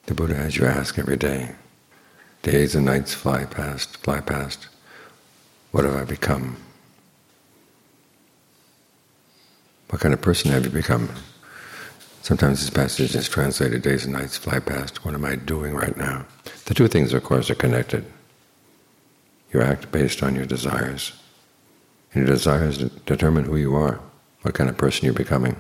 The Buddha has you ask every day. Days and nights fly past, fly past. What have I become? What kind of person have you become? Sometimes this passage is translated, days and nights fly past. What am I doing right now? The two things, of course, are connected. You act based on your desires. And your desires determine who you are, what kind of person you're becoming.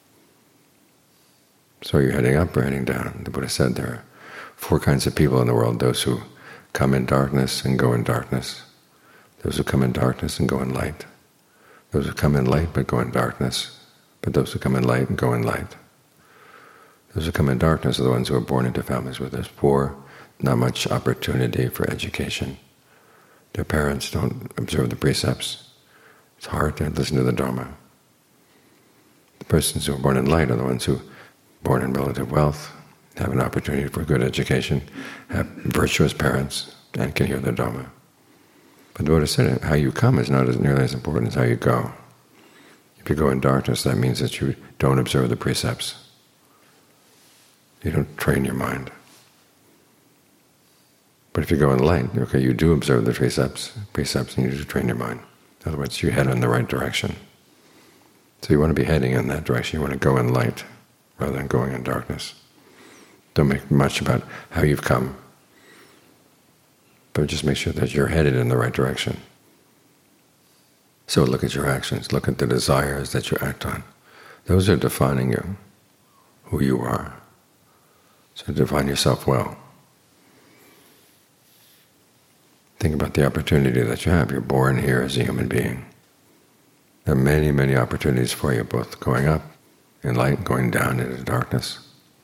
So you're heading up or heading down. The Buddha said there are four kinds of people in the world: those who come in darkness and go in darkness, those who come in darkness and go in light, those who come in light but go in darkness, but those who come in light and go in light. Those who come in darkness are the ones who are born into families where there's poor, not much opportunity for education. Their parents don't observe the precepts. It's hard to listen to the Dharma. The persons who are born in light are the ones who are born in relative wealth, have an opportunity for good education, have virtuous parents, and can hear the Dharma. But the Buddha said how you come is not nearly as important as how you go. If you go in darkness, that means that you don't observe the precepts. You don't train your mind. But if you go in light, okay, you do observe the precepts, and you do train your mind. In other words, you head in the right direction. So you want to be heading in that direction. You want to go in light rather than going in darkness. Don't make much about how you've come, but just make sure that you're headed in the right direction. So look at your actions. Look at the desires that you act on. Those are defining you, who you are. So define yourself well. Think about the opportunity that you have. You're born here as a human being. There are many, many opportunities for you, both going up in light and going down into darkness.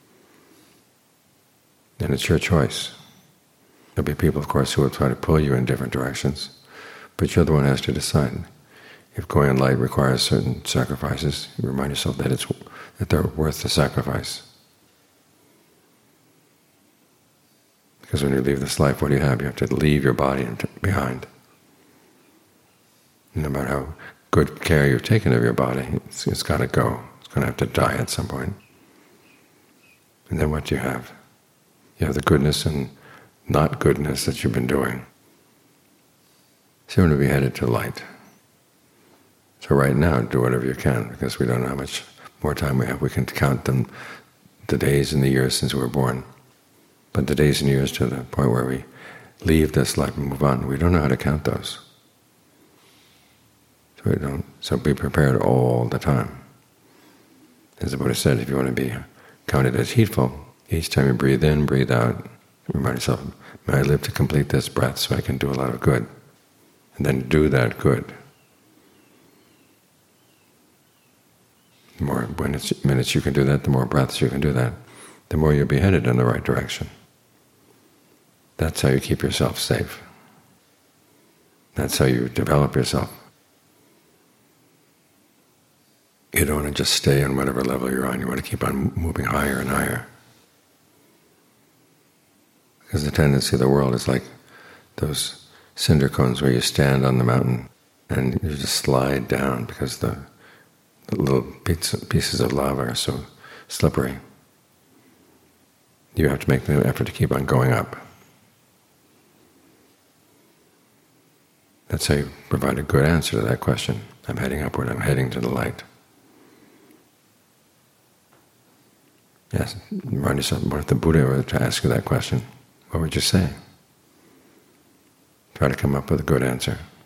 And it's your choice. There'll be people, of course, who will try to pull you in different directions, but you're the one who has to decide. If going in light requires certain sacrifices, you remind yourself that they're worth the sacrifice. Because when you leave this life, what do you have? You have to leave your body behind. No matter how good care you've taken of your body, it's got to go. It's going to have to die at some point. And then what do you have? You have the goodness and not goodness that you've been doing. So you want to be headed to light. So right now, do whatever you can, because we don't know how much more time we have. We can count the days and the years since we were born. But the days and years to the point where we leave this life and move on, we don't know how to count those. So be prepared all the time. As the Buddha said, if you want to be counted as heedful, each time you breathe in, breathe out, remind yourself, may I live to complete this breath so I can do a lot of good. And then do that good. The more minutes you can do that, the more breaths you can do that, the more you'll be headed in the right direction. That's how you keep yourself safe. That's how you develop yourself. You don't want to just stay on whatever level you're on. You want to keep on moving higher and higher. Because the tendency of the world is like those cinder cones where you stand on the mountain and you just slide down because the little pieces of lava are so slippery. You have to make the effort to keep on going up. That's how you provide a good answer to that question. I'm heading upward, I'm heading to the light. Yes, remind yourself, what if the Buddha were to ask you that question? What would you say? Try to come up with a good answer.